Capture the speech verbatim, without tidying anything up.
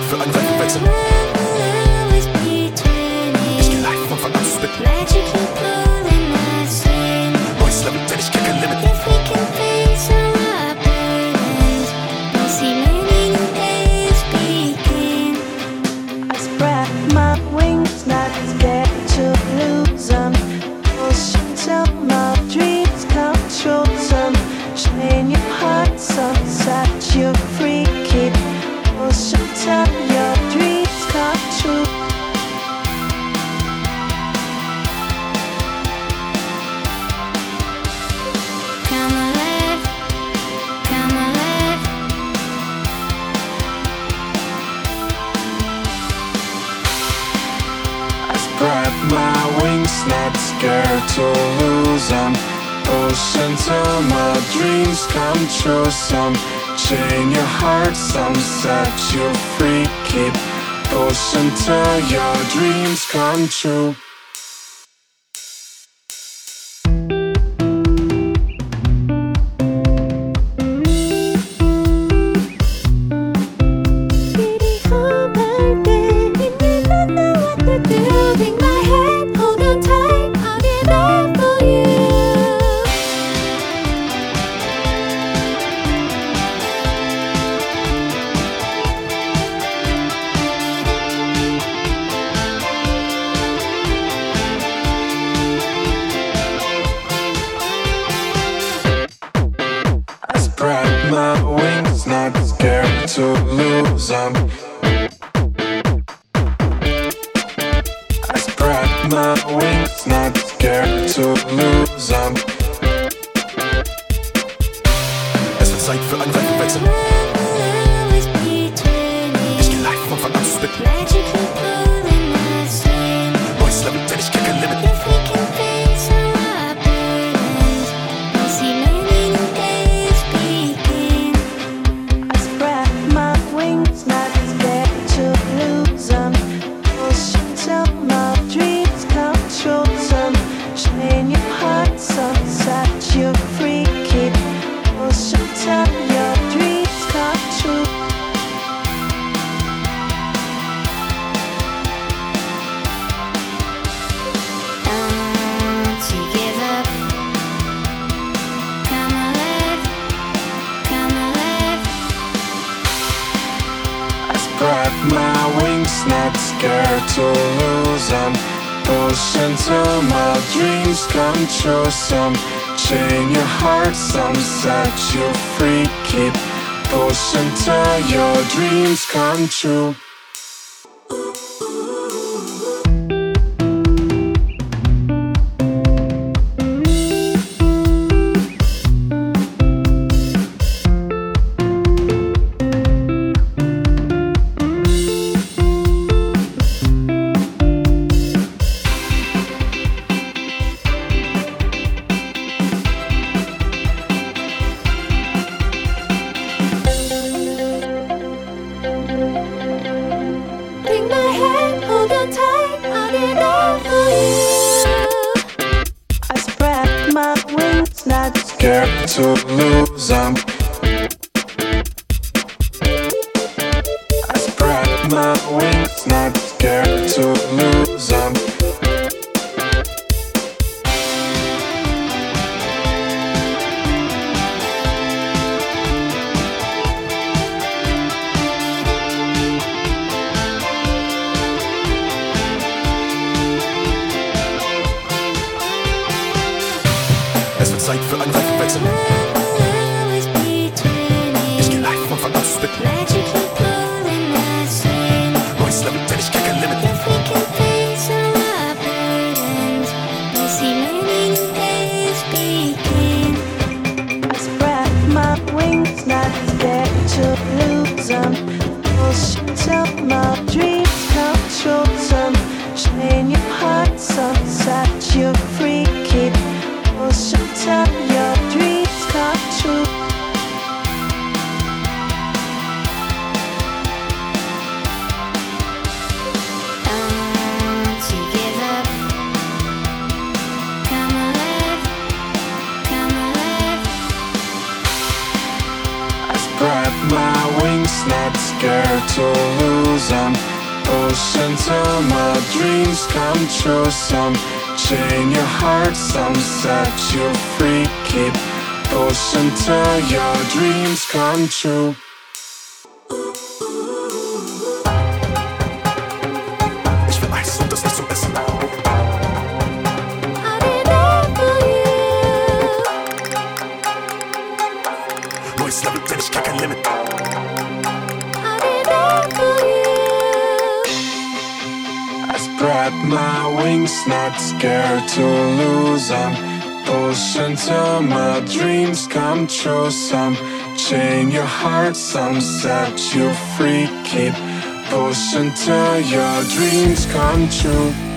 Zeit für einen Reifenwechsel. Ich geh live von Anfang an zu spitten. Neues Level, denn ich kenn kein Limit. I spread my wings, not scared to lose them. Pushing till my dreams come true. Some chain your heart, some set you free. Keep pushing till your dreams come true. Come alive, come alive. I spread my wings, not scared to lose them. Push until my dreams come true. Some chain your heart, some set you free. Keep push until your dreams come true. Take my hand, hold on tight, I'll be there for you. I spread my wings, not scared to lose them. I spread my wings, not scared to lose them. Es wird Zeit für einen Reifenwechsel. Ich geh live von Anfang an zu spitten. Neues Level, denn ich kenn kein Limit. I spread my wings, not scared to lose them. Pushing till my dreams come true. Some chain your heart, some set you free. Keep pushing till your dreams come true. Don't you give up. Come alive, come alive. I spread my wings, not scared to lose them. Push until my dreams come true. Some chain your heart, some set you free. Keep push until your dreams come true. Take my hand, hold on tight, I'll be there for you. I spread my wings, not Scared to lose them. I spread my wings, not scared to lose them. Es wird Zeit für einen Reifenwechsel. Ich geh live von Anfang an zu spitten. Neues Level, denn ich kenn kein Limit. I spread my wings, not scared to lose them. Pushing till my dreams come true. Some chain your heart, some set you free. Keep pushing till your dreams come true. Don't you give up. Come alive, come alive. spread my wings, not scared to lose them. Push until my dreams come true. Some chain your heart, some set you free. Keep push until your dreams come true. Ich will Eis und das nicht zum Essen. I'll be there for you. Neues Level, denn ich kenn kein Limit. I'll be there for you. I spread my wings, not scared to lose them. Push until my dreams come true. Some chain your heart, some set you free. Keep push until your dreams come true.